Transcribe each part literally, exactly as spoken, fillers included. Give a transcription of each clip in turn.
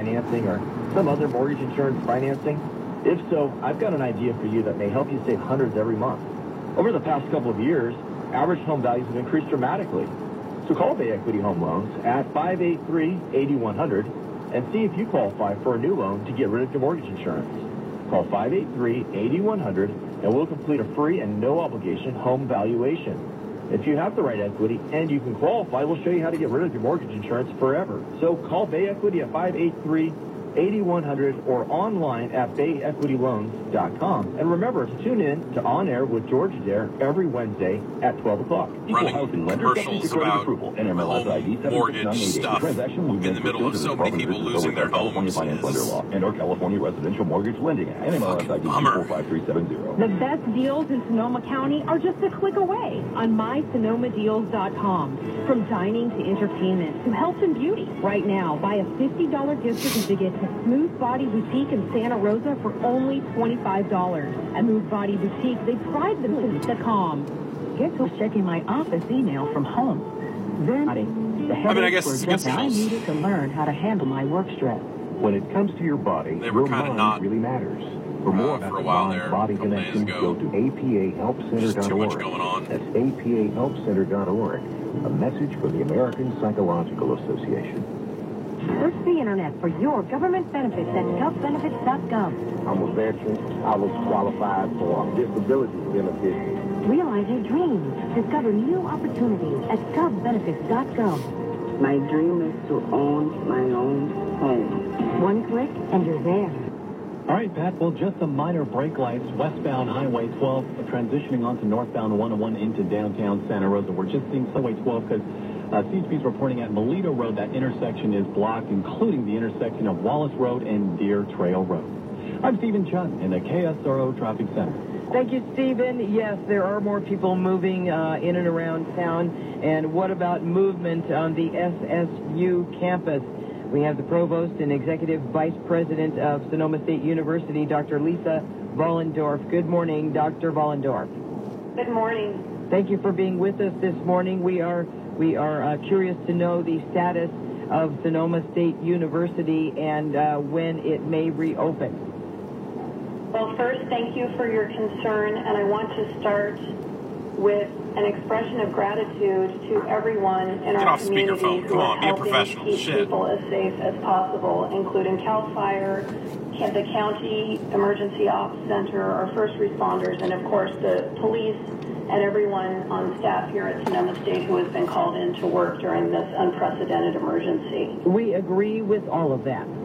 financing or some other mortgage insurance financing? If so, I've got an idea for you that may help you save hundreds every month. Over the past couple of years, average home values have increased dramatically. So call Bay Equity Home Loans at five eight three, eight one zero zero and see if you qualify for a new loan to get rid of your mortgage insurance. Call five eight three, eight one zero zero and we'll complete a free and no-obligation home valuation. If you have the right equity and you can qualify, we'll show you how to get rid of your mortgage insurance forever. So call Bay Equity at five eight three, eight one zero zero or online at bay equity loans dot com. And remember to tune in to On Air with George Adair every Wednesday at twelve o'clock. Running commercials about home mortgage stuff in the middle of so many people losing their homes is and our California Residential Mortgage Lending Act. N M L S I D four five three seven zero. The best deals in Sonoma County are just a click away on my sonoma deals dot com. From dining to entertainment to health and beauty. Right now, buy a fifty dollar gift certificate to Smooth Body Boutique in Santa Rosa for only twenty-five dollars. At Smooth Body Boutique, they pride themselves on com. Get to checking my office email from home. Then, the I mean, I guess it's against the I rules. needed to learn how to handle my work stress. When it comes to your body, They were your kinda mind not, really matters. For more uh, about for a the while Mind there, Body a couple days Connection, ago. go to A P A help center dot org. Just too much going on. That's A P A help center dot org. A message from the American Psychological Association. Search the internet for your government benefits at gov benefits dot gov. I'm a veteran. I was qualified for disability benefits. Realize your dreams. Discover new opportunities at gov benefits dot gov. My dream is to own my own home. One click and you're there. All right, Pat, well, just some minor brake lights. Westbound Highway twelve transitioning onto northbound one oh one into downtown Santa Rosa. We're just seeing Highway twelve because uh, C H P is reporting at Melito Road that intersection is blocked, including the intersection of Wallace Road and Deer Trail Road. I'm Stephen Chun in the K S R O Traffic Center. Thank you, Stephen. Yes, there are more people moving uh, in and around town. And what about movement on the S S U campus? We have the Provost and Executive Vice President of Sonoma State University, Doctor Lisa Vollendorf. Good morning, Doctor Vollendorf. Good morning. Thank you for being with us this morning. We are we are uh, curious to know the status of Sonoma State University and uh, when it may reopen. Well, first, thank you for your concern, and I want to start with an expression of gratitude to everyone in Get our off community speakerphone. who Come are on, be a helping professional. keep Shit. people as safe as possible, including CAL FIRE, the County Emergency Ops Center, our first responders, and of course the police and everyone on staff here at Sonoma State who has been called in to work during this unprecedented emergency. We agree with all of that.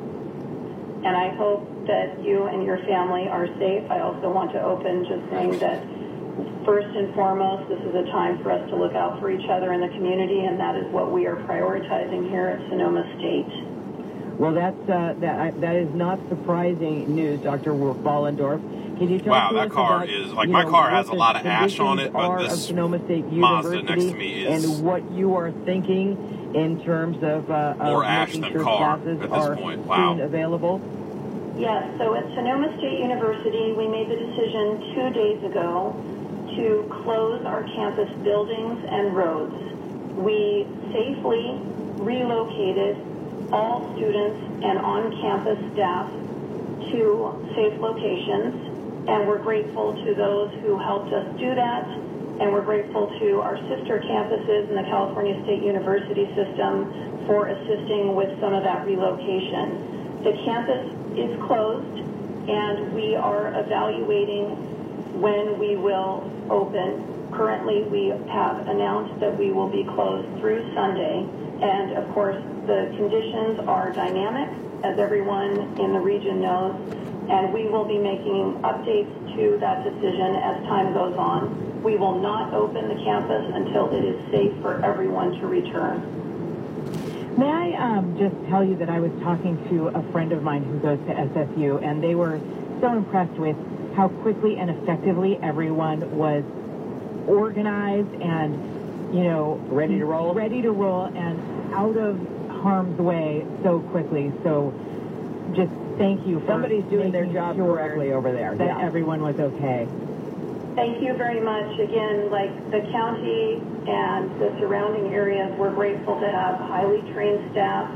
And I hope that you and your family are safe. I also want to open just saying that first and foremost, this is a time for us to look out for each other in the community, and that is what we are prioritizing here at Sonoma State. Well, that's uh, that that is not surprising news, Doctor Vollendorf. Can you talk Wow, to that us car about, is like you my know, car what has a the lot of ash on it, conditions but are this of Sonoma State Mazda University next to me is and what you are thinking in terms of, uh, more of ash making than sure car classes at this are point. Wow. soon available. Yes, so at Sonoma State University, we made the decision two days ago to close our campus buildings and roads. We safely relocated all students and on-campus staff to safe locations, and we're grateful to those who helped us do that, and we're grateful to our sister campuses in the California State University system for assisting with some of that relocation. The campus is closed, and we are evaluating when we will open. Currently, we have announced that we will be closed through Sunday, and of course, the conditions are dynamic, as everyone in the region knows, and we will be making updates to that decision as time goes on. We will not open the campus until it is safe for everyone to return. May I um, just tell you that I was talking to a friend of mine who goes to S S U, and they were so impressed with how quickly and effectively everyone was organized and, you know, Ready to roll? ready to roll and out of harm's way so quickly. So just thank you for Somebody's doing their making job sure correctly over there. that Yeah. everyone was okay. Thank you very much. Again, like the county and the surrounding areas, we're grateful to have highly trained staff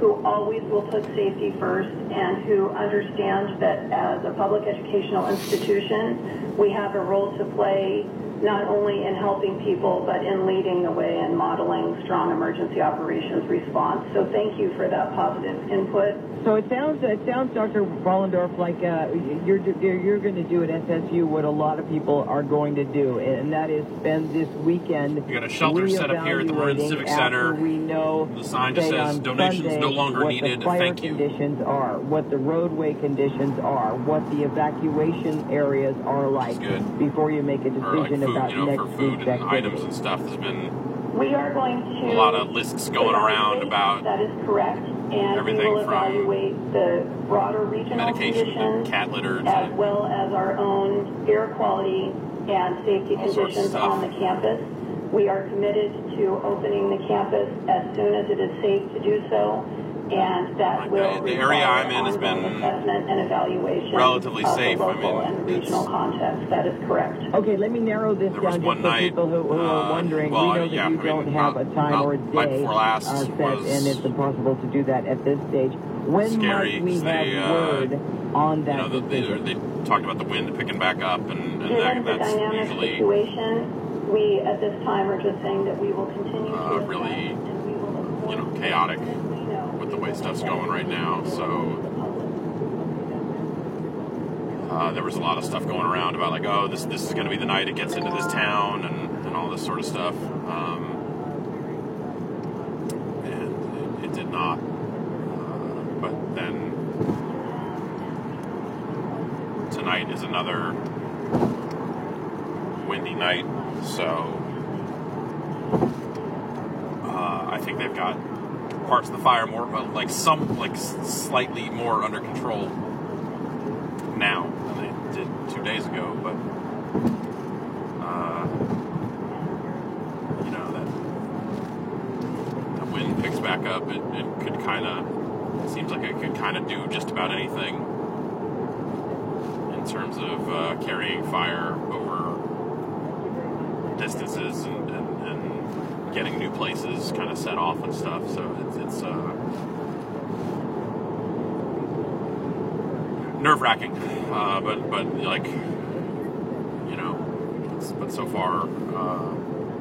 who always will put safety first and who understand that as a public educational institution, we have a role to play not only in helping people, but in leading the way and modeling strong emergency operations response. So thank you for that positive input. So it sounds, it sounds, Doctor Vollendorf, like uh, you're you're going to do at S S U what a lot of people are going to do, and that is spend this weekend. We got a shelter set up here at the Marin Civic Center. We know the sign just says donations Sunday, no longer what needed. The fire Thank you. conditions are, what the roadway conditions are, what the evacuation areas are like before you make a decision or like food, about you know, next for food week's and activity. items and stuff. There's been We are going to a lot of lists going around about that is correct, and everything we will from evaluate the broader regional medication conditions to cat litter to as well as our own air quality and safety all sorts of conditions stuff. on the campus. We are committed to opening the campus as soon as it is safe to do so, and that Like will the, the area require I'm in has ongoing been assessment and evaluation relatively of safe. the local I mean, and regional context. That is correct. Okay, let me narrow this There was down one just for night, people who, who uh, are wondering. well, we know that yeah, you I don't mean, have not- a time not or a night day before last uh, set, was and it's impossible to do that at this stage. When scary, might we 'cause have they, uh, word on that you know, the, they, decision? they talked about the wind picking back up, and, and Given that, the that's dynamic usually situation, we at this time are just saying that we will continue uh, to really, assess and we will look you know, forward chaotic as we know with the way stuff's going right now. So uh, there was a lot of stuff going around about like, oh, this this is going to be the night it gets into this town, and, and all this sort of stuff. Um, and it, it did not. Uh, but then tonight is another windy night, so uh, I think they've got parts of the fire more, uh, like some, like s- slightly more under control now than they did two days ago. But uh, you know, that the wind picks back up. It, it could kind of, it seems like it could kind of do just about anything in terms of uh, carrying fire over distances and, and, and getting new places kind of set off and stuff. So it's, it's uh, nerve-wracking, uh, but but like you know, it's, but so far. Uh,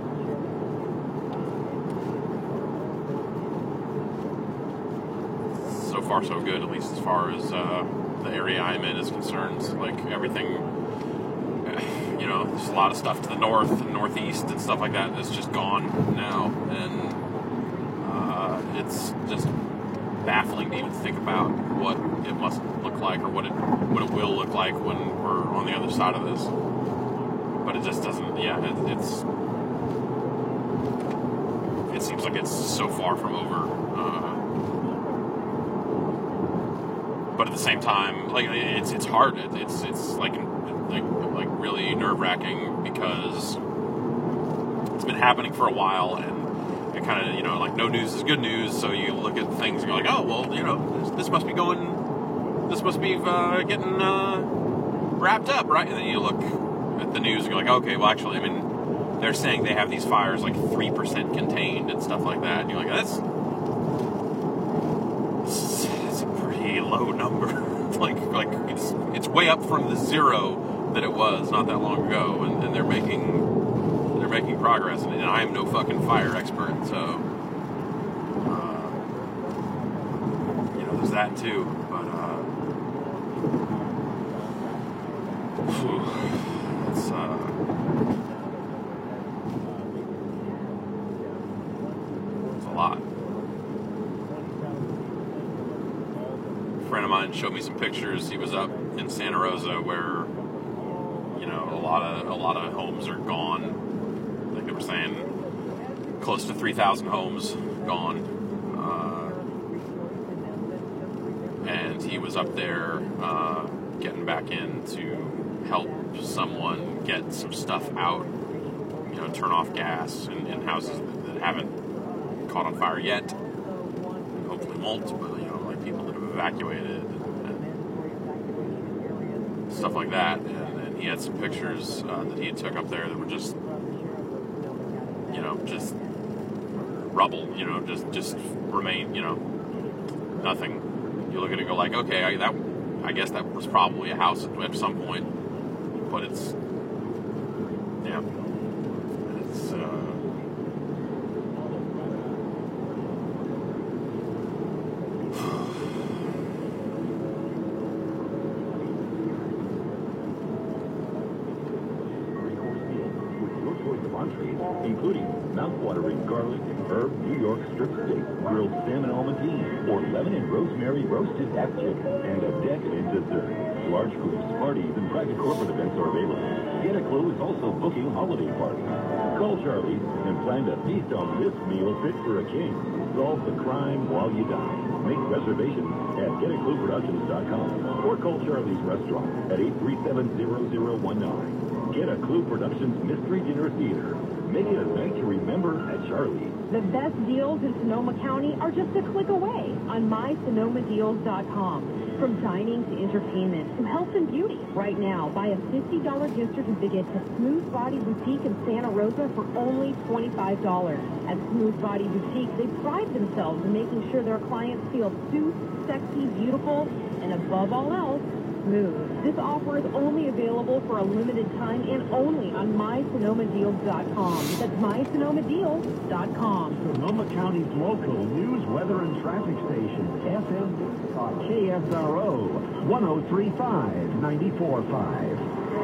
So far, so good. At least as far as uh, the area I'm in is concerned. Like everything, you know, there's a lot of stuff to the north and northeast and stuff like that that's just gone now, and uh, it's just baffling to even think about what it must look like or what it what it will look like when we're on the other side of this. But it just doesn't. Yeah, it, it's it seems like it's so far from over. Uh, But at the same time, like it's it's hard. It, it's it's like like like really nerve wracking because it's been happening for a while, and it kind of you know like no news is good news. So you look at things and you're like, oh well, you know this, this must be going, this must be uh, getting uh, wrapped up, right? And then you look at the news and you're like, okay, well actually, I mean, they're saying they have these fires like three percent contained and stuff like that. And you're like, that's. Low number, like like it's it's way up from the zero that it was not that long ago, and, and they're making they're making progress. And, and I am no fucking fire expert, so uh, you know there's that too. But uh, whew, it's uh, it's a lot. Friend of mine showed me some pictures. He was up in Santa Rosa where you know a lot of a lot of homes are gone. Like they were saying, close to three thousand homes gone. Uh, and he was up there uh, getting back in to help someone get some stuff out. You know, turn off gas in, in houses that, that haven't caught on fire yet. And hopefully won't, but you know, like people that have evacuated and, and stuff like that. And, and he had some pictures uh, that he had took up there that were just, you know, just rubble. You know, just just remain. You know, nothing. You look at it and go like, okay, I, that I guess that was probably a house at, at some point, but it's yeah, it's. Uh, including mouth-watering garlic, herb, New York strip steak, grilled salmon almondine, or lemon and rosemary roasted duck chicken, and a decadent dessert. Large groups, parties, and private corporate events are available. Get a Clue is also booking holiday parties. Call Charlie and plan to feast on this meal fit for a king. Solve the crime while you dine. Make reservations at get a clue productions dot com or call Charlie's Restaurant at eight three seven, zero zero one nine. Get a Clue Productions Mystery Dinner Theater. Make it a night to remember at Charlie's. The best deals in Sonoma County are just a click away on my sonoma deals dot com. From dining to entertainment to health and beauty. Right now, buy a fifty dollar gift certificate to Smooth Body Boutique in Santa Rosa for only twenty-five dollars. At Smooth Body Boutique, they pride themselves in making sure their clients feel soothed, sexy, beautiful, and above all else, smooth. This offer is only available for a limited time and only on my sonoma deals dot com. That's my sonoma deals dot com. Sonoma County's local news, weather, and traffic station, F M on K S R O, one oh three point five, ninety-four point five.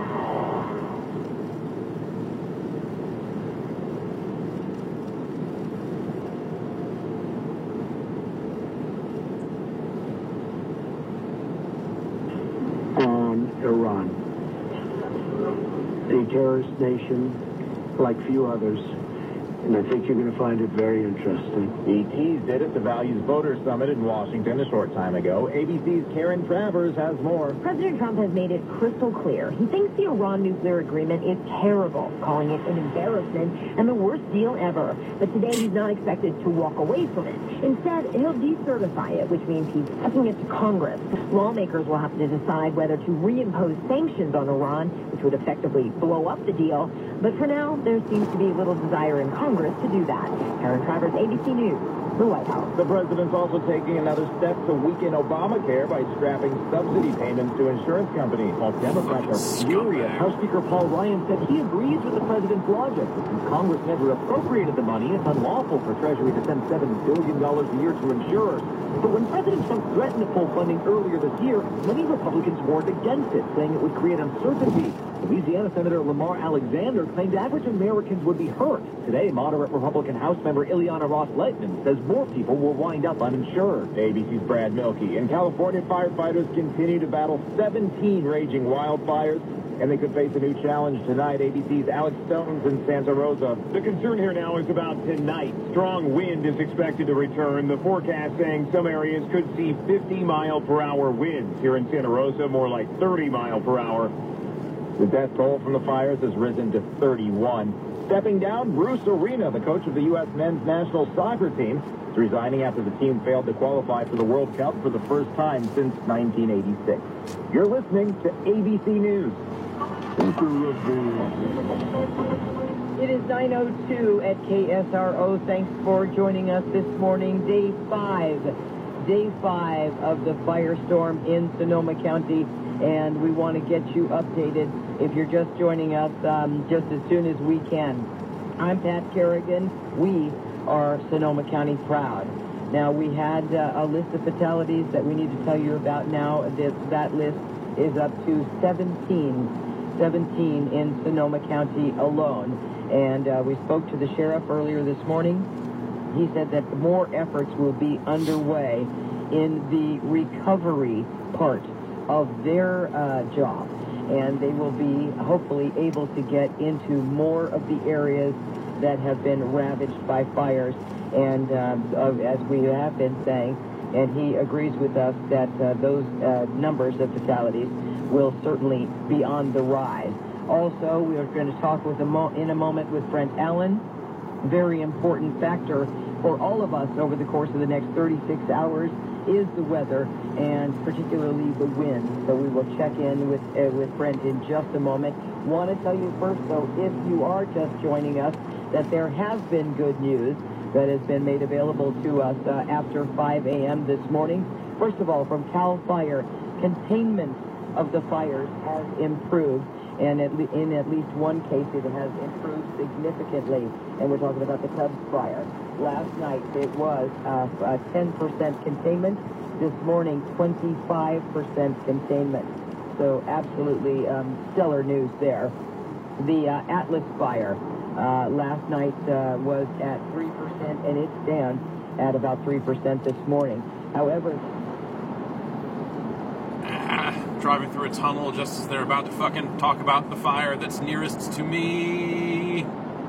Iran. A terrorist nation like few others, and I think you're going to find it very interesting. He teased it at the Values Voters Summit in Washington a short time ago. A B C's Karen Travers has more. President Trump has made it crystal clear. He thinks the Iran nuclear agreement is terrible, calling it an embarrassment and the worst deal ever. But today he's not expected to walk away from it. Instead, he'll decertify it, which means he's taking it to Congress. Lawmakers will have to decide whether to reimpose sanctions on Iran, which would effectively blow up the deal. But for now, there seems to be little desire in Congress to do that. Karen Travers, A B C News, the White House. The president's also taking another step to weaken Obamacare by scrapping subsidy payments to insurance companies. While Democrats are furious, House Speaker Paul Ryan said he agrees with the president's logic. Since Congress never appropriated the money, it's unlawful for Treasury to send seven billion dollars a year to insurers. But when President Trump threatened to pull funding earlier this year, many Republicans warned against it, saying it would create uncertainty. Louisiana Senator Lamar Alexander claimed average Americans would be hurt. Today, moderate Republican House member Ileana Ross-Letman says more people will wind up uninsured. A B C's Brad Milkey. In California, firefighters continue to battle seventeen raging wildfires, and they could face a new challenge tonight. A B C's Alex Stones in Santa Rosa. The concern here now is about tonight. Strong wind is expected to return. The forecast saying some areas could see fifty mile per hour winds. Here in Santa Rosa, more like thirty mile per hour. The death toll from the fires has risen to thirty-one. Stepping down, Bruce Arena, the coach of the U S men's national soccer team, is resigning after the team failed to qualify for the World Cup for the first time since nineteen eighty-six. You're listening to A B C News. It is nine oh two at K S R O. Thanks for joining us this morning. Day five. Day five of the firestorm in Sonoma County. And we want to get you updated if you're just joining us um, just as soon as we can. I'm Pat Kerrigan. We are Sonoma County Proud. Now, we had uh, a list of fatalities that we need to tell you about now. This, that list is up to seventeen. seventeen in Sonoma County alone. And uh, we spoke to the sheriff earlier this morning. He said that more efforts will be underway in the recovery part of their uh, job, and they will be hopefully able to get into more of the areas that have been ravaged by fires. And um, uh, as we have been saying, and he agrees with us that uh, those uh, numbers of fatalities will certainly be on the rise. Also, we are going to talk with a mo- in a moment with Brent Allen. Very important factor for all of us over the course of the next thirty-six hours is the weather, and particularly the wind. So we will check in with uh, with Brent in just a moment. Want to tell you first, though, if you are just joining us, that there has been good news. that has been made available to us uh, after five a.m. this morning. First of all, from CAL FIRE, containment of the fires has improved, and at le- in at least one case it has improved significantly, and we're talking about the Tubbs fire. Last night it was uh, a ten percent containment. This morning, twenty-five percent containment. So absolutely um, stellar news there. The uh, Atlas fire uh, last night uh, was at three percent, and it's down at about three percent this morning. However, driving through a tunnel just as they're about to fucking talk about the fire that's nearest to me.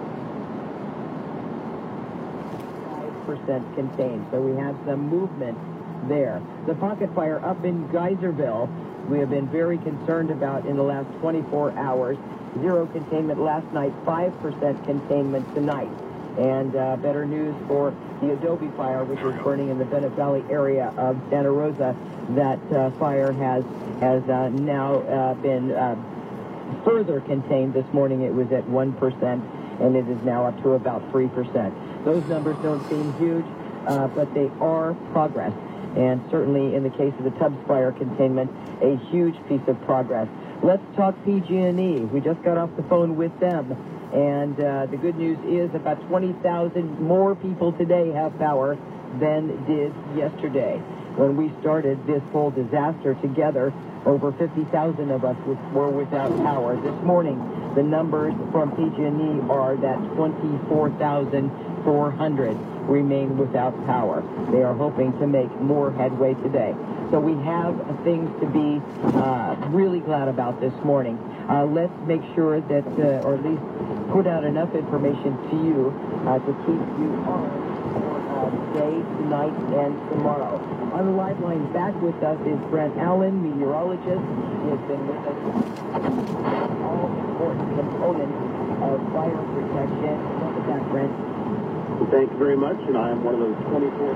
five percent contained, so we have some movement there. The pocket fire up in Geyserville, we have been very concerned about in the last twenty-four hours. Zero containment last night, five percent containment tonight. And uh, better news for the Adobe fire, which is burning in the Bennett Valley area of Santa Rosa. That uh, fire has has uh, now uh, been uh, further contained. This morning it was at one percent, and it is now up to about three percent. Those numbers don't seem huge, uh, but they are progress. And certainly in the case of the Tubbs fire containment, a huge piece of progress. Let's talk P G and E. We just got off the phone with them. And uh, the good news is about twenty thousand more people today have power than did yesterday. When we started this whole disaster together, over fifty thousand of us were without power. This morning, the numbers from P G and E are that twenty-four thousand four hundred remain without power. They are hoping to make more headway today. So we have things to be uh, really glad about this morning. Uh, let's make sure that, uh, or at least put out enough information to you uh, to keep you on for uh, today, tonight, and tomorrow. On the live line back with us is Brent Allen, meteorologist. He has been with us all important components of fire protection. Welcome back, Brent. Thank you very much, and I am one of those twenty-four.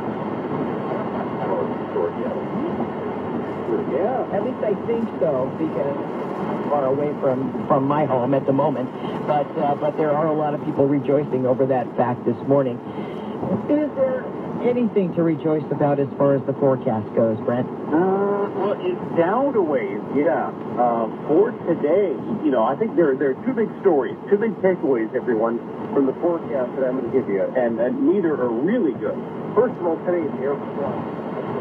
Yeah, at least I think so, because I'm far away from, from my home at the moment. But uh, but there are a lot of people rejoicing over that fact this morning. Is there anything to rejoice about as far as the forecast goes, Brent? Uh, well, it's down a ways, yeah. Uh, for today, you know, I think there, there are two big stories, two big takeaways, everyone, from the forecast that I'm going to give you, and, and neither are really good. First of all, today's air quality.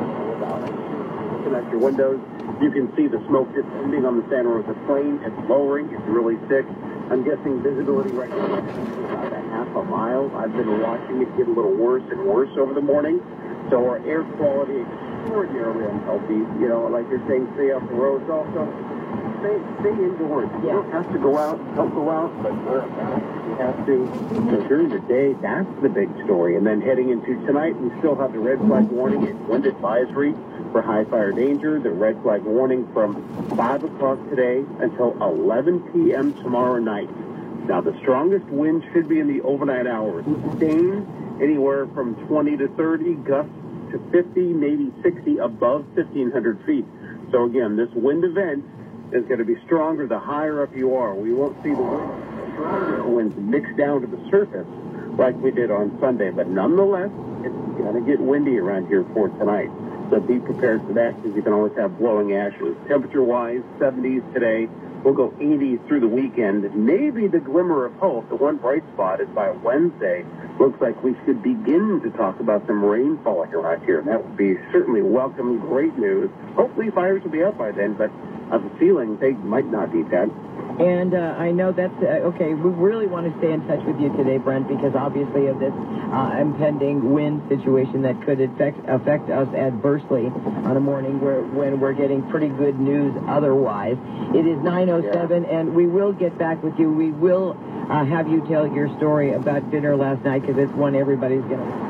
Looking at your windows, you can see the smoke descending on the Santa Rosa Plain. It's lowering. It's really thick. I'm guessing visibility right now is about a half a mile. I've been watching it get a little worse and worse over the morning. So our air quality is extraordinarily unhealthy. You know, like you're saying, stay off the roads. Also, stay, stay indoors. You don't have to go out. Don't go out, but you have to. So during the day, that's the big story. And then heading into tonight, we still have the red flag warning and wind advisory for high fire danger. The red flag warning from five o'clock today until eleven p.m. tomorrow night. Now, the strongest wind should be in the overnight hours, staying anywhere from twenty to thirty, gusts to fifty, maybe sixty, above fifteen hundred feet. So again, this wind event is going to be stronger the higher up you are. We won't see the wind, stronger winds mixed down to the surface like we did on Sunday. But nonetheless, it's going to get windy around here for tonight. So be prepared for that, because you can always have blowing ashes. Temperature-wise, seventies today. We'll go eighties through the weekend. Maybe the glimmer of hope, the one bright spot, is by Wednesday. Looks like we should begin to talk about some rain falling around here. And that would be certainly welcome, great news. Hopefully fires will be out by then, but I have a feeling they might not be, Ted. And uh, I know that's, uh, okay, we really want to stay in touch with you today, Brent, because obviously of this uh, impending wind situation that could affect, affect us adversely on a morning where, when we're getting pretty good news otherwise. It is nine oh seven, yeah. And we will get back with you. We will uh, have you tell your story about dinner last night, because it's one everybody's going to...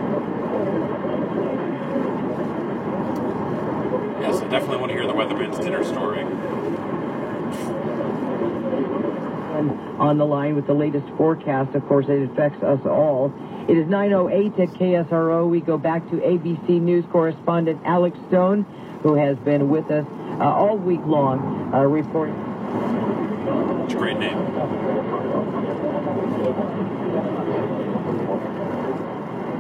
Yes, I definitely want to hear the weatherman's dinner story. On the line with the latest forecast. Of course, it affects us all. It is nine oh eight at K S R O. We go back to A B C News correspondent Alex Stone, who has been with us uh, all week long, uh, reporting. It's a great name.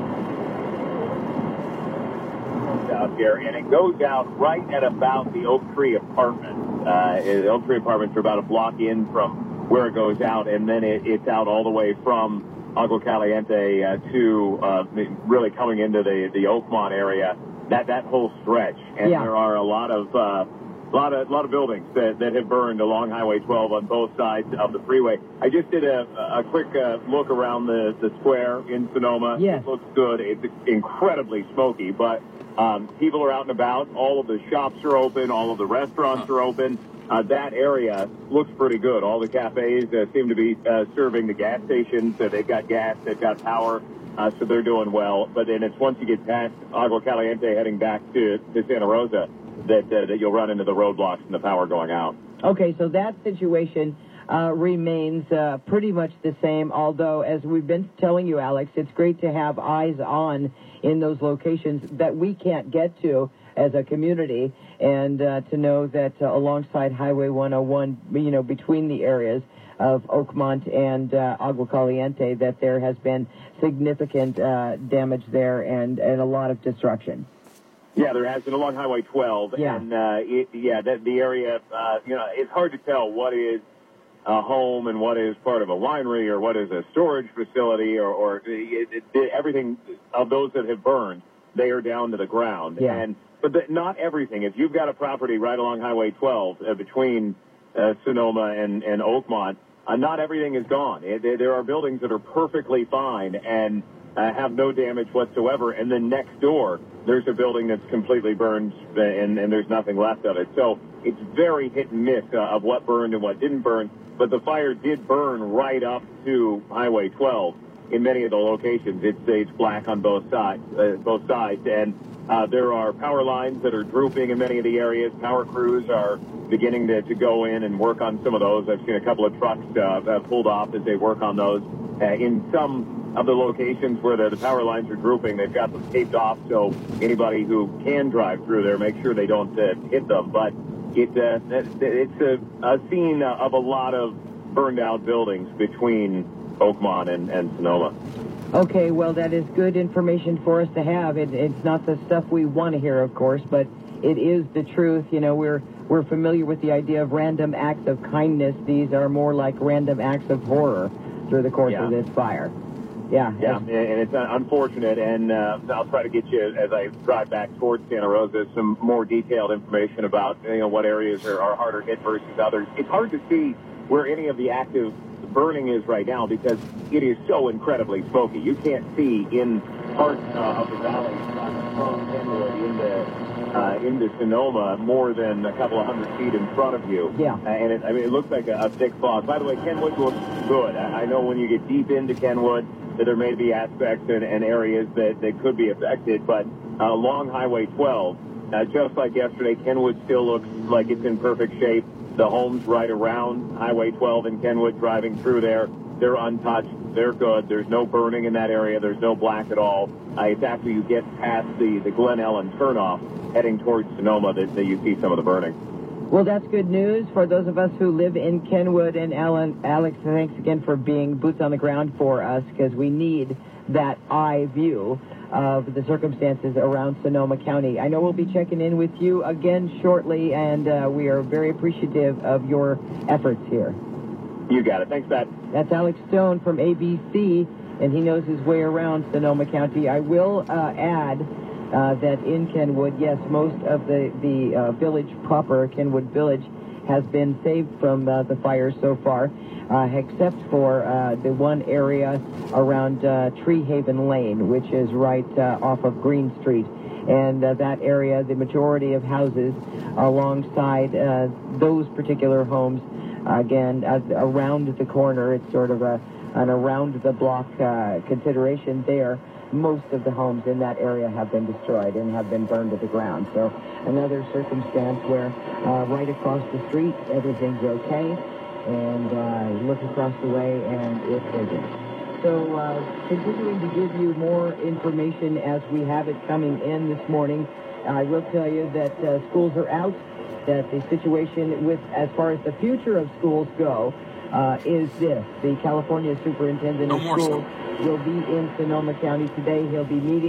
tracks out here, and it goes out right at about the Oak Tree Apartments. Uh, the Oak Tree Apartments are about a block in from where it goes out, and then it, it's out all the way from Agua Caliente uh, to uh, really coming into the, the Oakmont area, that, that whole stretch. And Yeah. there are a lot of... Uh, A lot of, lot of buildings that, that have burned along Highway twelve on both sides of the freeway. I just did a, a quick uh, look around the, the square in Sonoma. Yes. It looks good. It's incredibly smoky, but um, people are out and about. All of the shops are open. All of the restaurants are open. Uh, that area looks pretty good. All the cafes uh, seem to be uh, serving the gas stations. Uh, they've got gas. They've got power. Uh, so they're doing well. But then it's once you get past Agua Caliente heading back to, to Santa Rosa, that, uh, that you'll run into the roadblocks and the power going out. Okay, so that situation uh, remains uh, pretty much the same, although, as we've been telling you, Alex, it's great to have eyes on in those locations that we can't get to as a community, and uh, to know that uh, alongside Highway one oh one, you know, between the areas of Oakmont and uh, Agua Caliente, that there has been significant uh, damage there and, and a lot of destruction. Yeah, there has been along Highway twelve, Yeah. and uh, it, yeah, that the area, uh, you know, it's hard to tell what is a home and what is part of a winery or what is a storage facility, or, or it, it, it, everything of those that have burned, they are down to the ground. Yeah. And but the, not everything. If you've got a property right along Highway twelve uh, between uh, Sonoma and, and Oakmont, uh, not everything is gone. It, there are buildings that are perfectly fine and Uh, have no damage whatsoever, and then next door there's a building that's completely burned, and, and there's nothing left of it. So it's very hit and miss uh, of what burned and what didn't burn, but the fire did burn right up to Highway twelve in many of the locations. It's, it's black on both sides, uh, both sides, and uh, there are power lines that are drooping in many of the areas. Power crews are beginning to, to go in and work on some of those. I've seen a couple of trucks uh, uh, pulled off as they work on those. Uh, in some of the locations where the, the power lines are drooping, they've got them taped off, so anybody who can drive through there, make sure they don't uh, hit them. But it, uh, it's a, a scene of a lot of burned out buildings between Oakmont and, and Sonoma. Okay, well, that is good information for us to have. It, it's not the stuff we want to hear, of course, but it is the truth. You know, we're we're familiar with the idea of random acts of kindness. These are more like random acts of horror through the course Yeah. of this fire. Yeah. Yeah, and it's unfortunate, and uh, I'll try to get you, as I drive back towards Santa Rosa, some more detailed information about, you know, what areas are, are harder hit versus others. It's hard to see where any of the active burning is right now because it is so incredibly smoky. You can't see in parts uh, of the valley from Kenwood into uh, into Sonoma more than a couple of hundred feet in front of you. Yeah. Uh, and it, I mean, it looks like a, a thick fog. By the way, Kenwood looks good. I, I know when you get deep into Kenwood, that there may be aspects and, and areas that, that could be affected, but uh, along Highway twelve, uh, just like yesterday, Kenwood still looks like it's in perfect shape. The homes right around Highway twelve in Kenwood, driving through there, they're untouched. They're good. There's no burning in that area. There's no black at all. Uh, it's after you get past the, the Glen Ellen turnoff, heading towards Sonoma, that, that you see some of the burning. Well, that's good news for those of us who live in Kenwood. And Alan, Alex, thanks again for being boots on the ground for us, because we need that eye view of the circumstances around Sonoma County. I know we'll be checking in with you again shortly, and uh, we are very appreciative of your efforts here. You got it. Thanks, Pat. That's Alex Stone from A B C, and he knows his way around Sonoma County. I will uh, add Uh, that in Kenwood, yes, most of the, the uh, village proper, Kenwood Village, has been saved from uh, the fire so far, uh, except for uh, the one area around uh, Tree Haven Lane, which is right uh, off of Green Street. And uh, that area, the majority of houses alongside uh, those particular homes, again, uh, around the corner, it's sort of a, an around-the-block uh, consideration there. Most of the homes in that area have been destroyed and have been burned to the ground. So another circumstance where uh, right across the street, everything's okay, and uh, look across the way, and it isn't. So uh, continuing to give you more information as we have it coming in this morning, I will tell you that uh, schools are out, that the situation with, as far as the future of schools go, uh, is this. The California Superintendent No of more Schools will be in Sonoma County today. He'll be meeting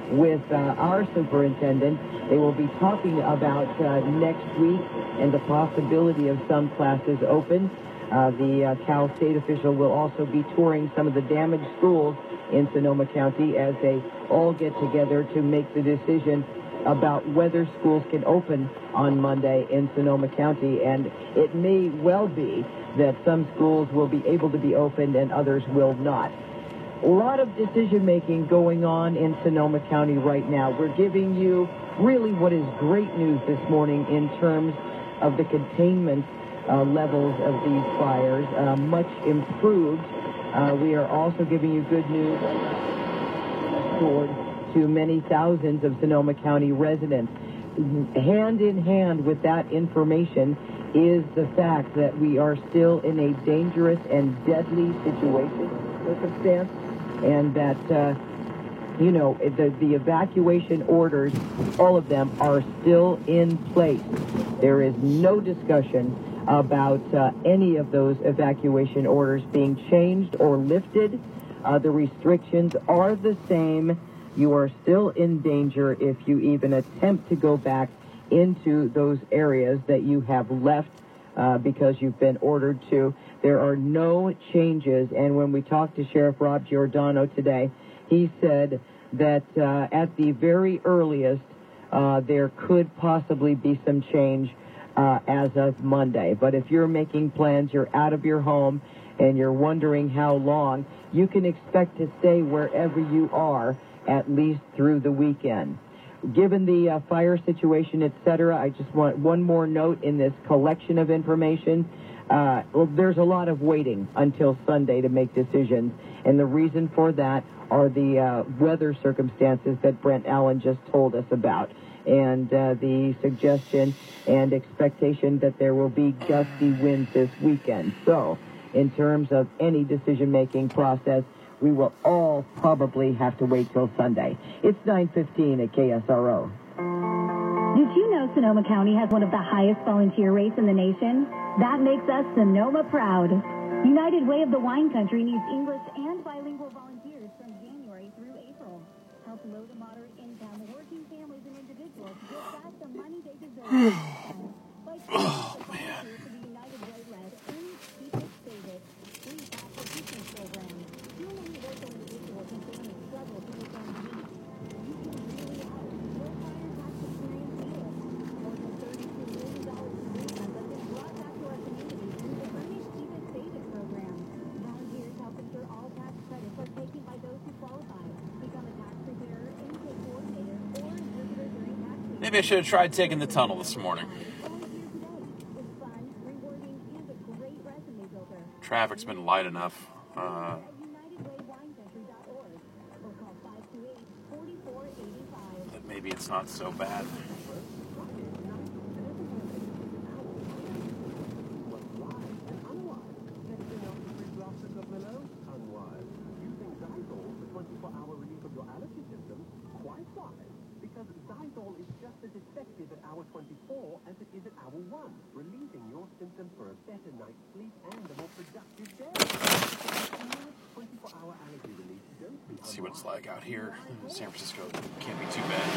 with uh, our superintendent. They will be talking about uh, next week and the possibility of some classes open. Uh, the uh, Cal State official will also be touring some of the damaged schools in Sonoma County as they all get together to make the decision about whether schools can open on Monday in Sonoma County. And it may well be that some schools will be able to be opened and others will not. A lot of decision-making going on in Sonoma County right now. We're giving you really what is great news this morning in terms of the containment uh, levels of these fires, uh, much improved. Uh, we are also giving you good news toward to many thousands of Sonoma County residents. Hand in hand with that information is the fact that we are still in a dangerous and deadly situation, circumstance, and that, uh, you know, the, the evacuation orders, all of them are still in place. There is no discussion about uh, any of those evacuation orders being changed or lifted. Uh, the restrictions are the same. You are still in danger if you even attempt to go back into those areas that you have left uh, because you've been ordered to. There are no changes. And when we talked to Sheriff Rob Giordano today, he said that uh, at the very earliest, uh, there could possibly be some change uh, as of Monday. But if you're making plans, you're out of your home, and you're wondering how long, you can expect to stay wherever you are at least through the weekend. Given the uh, fire situation, et cetera, I just want one more note in this collection of information. Uh, well, there's a lot of waiting until Sunday to make decisions, and the reason for that are the uh, weather circumstances that Brent Allen just told us about, and uh, the suggestion and expectation that there will be gusty winds this weekend. So, in terms of any decision-making process, we will all probably have to wait till Sunday. It's nine fifteen at K S R O. Did you know Sonoma County has one of the highest volunteer rates in the nation? That makes us Sonoma proud. United Way of the Wine Country needs English and bilingual volunteers from January through April. Help low to moderate income working families and individuals get back the money they deserve. Oh, man. For the United Way-led Earn People's Favorite free after teaching program. Too many local individuals and families struggle to make ends meet. You can really help. Your fire tax experience deal. More than thirty-two million dollars in refunds have been brought back to our community through the Earn People's Favorite program. Volunteers help ensure all tax credits are taken by those who qualify. Become a tax preparer, intake coordinator, or interpreter during tax season. Maybe I should have tried taking the tunnel this morning. Traffic's been light enough. Uh, that maybe it's not so bad. Because Xylitol is just as effective at hour twenty-four as it is at hour one, relieving your symptoms for a better night's sleep and a more productive day. twenty-four hour allergy relief. Let's see what it's like out here. San Francisco can't be too bad.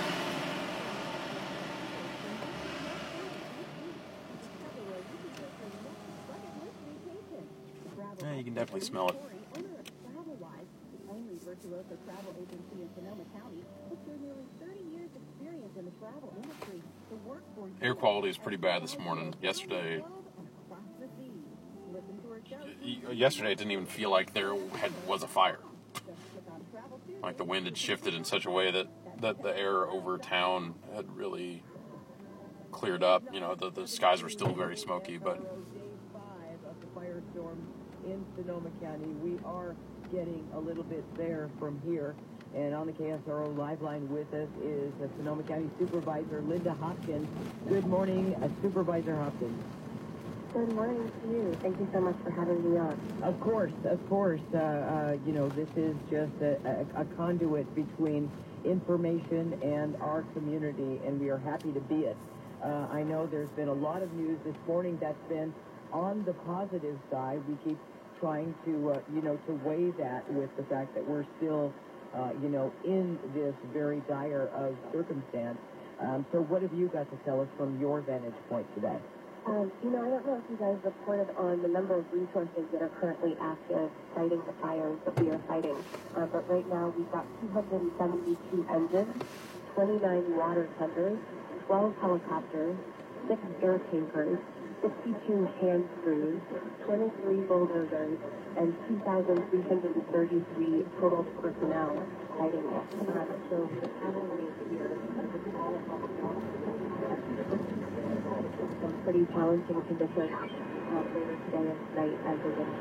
Yeah, you can definitely smell it. Virtuoso travel agency in Sonoma County with their nearly thirty years experience in the travel industry to work for you. Air quality is pretty bad this morning. Yesterday, yesterday it didn't even feel like there had, was a fire. Like the wind had shifted in such a way that, that the air over town had really cleared up. You know, the, the skies were still very smoky, but... In Sonoma County, we are getting a little bit there from here. And on the K S R O live line with us is uh, Sonoma County Supervisor Linda Hopkins. Good morning, uh, Supervisor Hopkins. Good morning to you. Thank you so much for having me on. Of course, of course. Uh, uh, you know, this is just a, a, a conduit between information and our community, and we are happy to be it. Uh, I know there's been a lot of news this morning that's been on the positive side. We keep trying to, uh, you know, to weigh that with the fact that we're still uh, you know, in this very dire of circumstance. Um, so what have you got to tell us from your vantage point today? Um, you know, I don't know if you guys reported on the number of resources that are currently active fighting the fires that we are fighting. Uh, but right now we've got two hundred seventy-two engines, twenty-nine water tenders, twelve helicopters, six air tankers, fifty-two hand crews, twenty-three bulldozers, and two thousand three hundred thirty-three total personnel fighting it. Uh, so the cavalry is here. Some pretty challenging conditions uh, later today and tonight as we're going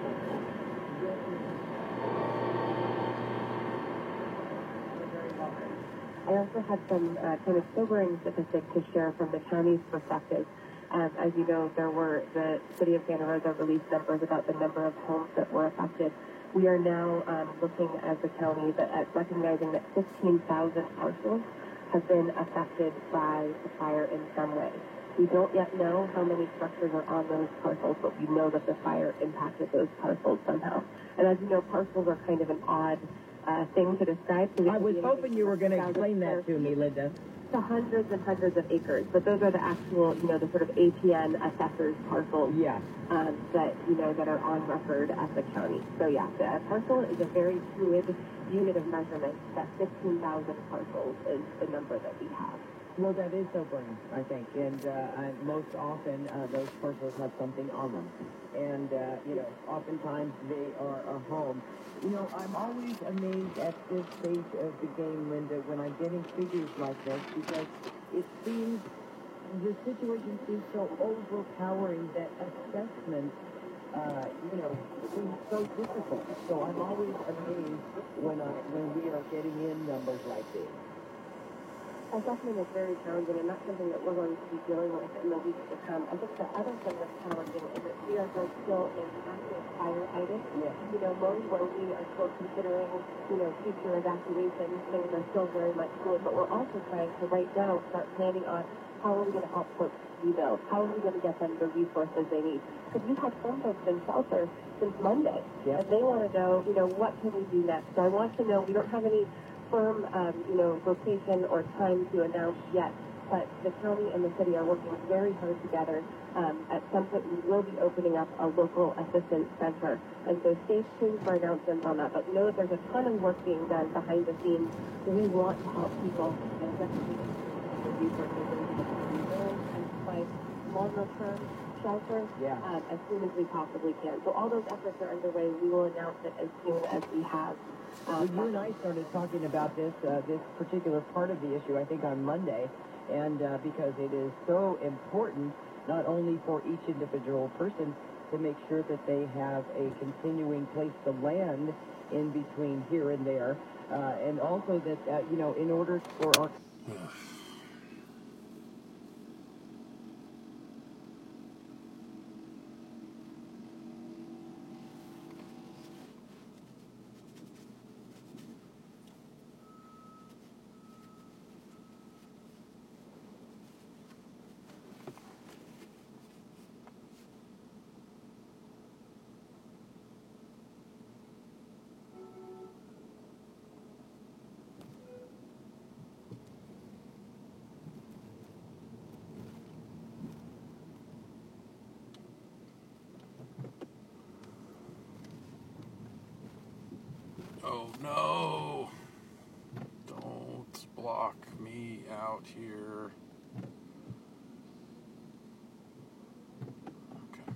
I also had some uh, kind of sobering statistics to share from the county's perspective. Um, as you know, there were the City of Santa Rosa released numbers about the number of homes that were affected. We are now um, looking as a county that, at recognizing that fifteen thousand parcels have been affected by the fire in some way. We don't yet know how many structures are on those parcels, but we know that the fire impacted those parcels somehow. And as you know, parcels are kind of an odd uh, thing to describe. So I was hoping you were going to explain that to me, Linda. To hundreds and hundreds of acres, but those are the actual, you know, the sort of A P N assessors parcels yeah. um, that, you know, that are on record at the county. So, yeah, the parcel is a very fluid unit of measurement. That fifteen thousand parcels is the number that we have. Well, that is sobering, I think, and uh, I, most often uh, those parcels have something on them, and uh, you know, oftentimes they are a home. You know, I'm always amazed at this stage of the game, Linda, when I'm getting figures like this, because it seems the situation seems so overpowering that assessment, uh, you know, seems so difficult. So I'm always amazed when I when we are getting in numbers like these. Assessment is very challenging and not something that we're going to be dealing with in the weeks to come. I think the other thing that's challenging is that we are still in active firefighting. Yeah. You know, mode where we are still considering, you know, future evacuations. Things are still very much fluid, but we're also trying to right now start planning on how are we going to help folks rebuild? How are we going to get them the resources they need? Because we've had some folks in shelter since Monday, yeah. and they want to know, you know, what can we do next? So I want to know, we don't have any firm, um, you know, location or time to announce yet, but the county and the city are working very hard together. Um, at some point, we will be opening up a local assistance center, and so stay tuned for announcements on that. But know that there's a ton of work being done behind the scenes. So we want to help people and definitely the resources and provide longer-term shelter yeah. um, as soon as we possibly can. So all those efforts are underway. We will announce it as soon as we have. Well, you and I started talking about this uh, this particular part of the issue, I think, on Monday, and uh, because it is so important, not only for each individual person to make sure that they have a continuing place to land in between here and there, uh, and also that, uh, you know, in order for our... Oh no! Don't block me out here. Okay.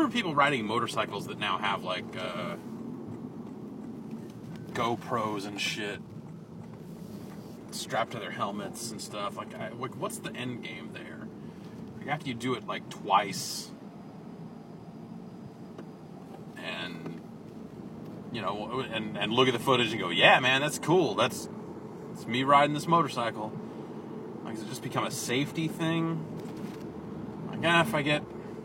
from people riding motorcycles that now have like uh, GoPros and shit strapped to their helmets and stuff. Like, I, like, what's the end game there? Like, after you do it like twice, and you know, and and look at the footage and go, yeah, man, that's cool. That's it's me riding this motorcycle. Like, does it just become a safety thing? Like, ah, if I get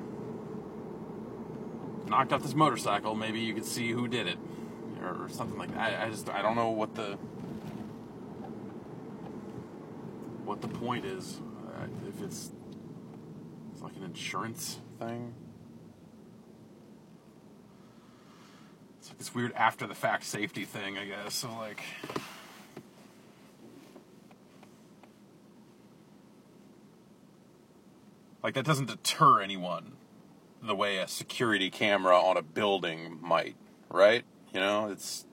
knocked off this motorcycle, maybe you could see who did it, or something like that. I, I just, I don't know what the what the point is. Uh, if it's it's like an insurance thing. It's like this weird after the fact safety thing, I guess. So like, like that doesn't deter anyone the way a security camera on a building might, right? You know, it's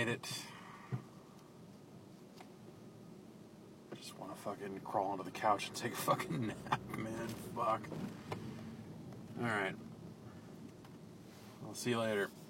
hate it. I just want to fucking crawl onto the couch and take a fucking nap, man. Fuck. Alright. I'll see you later.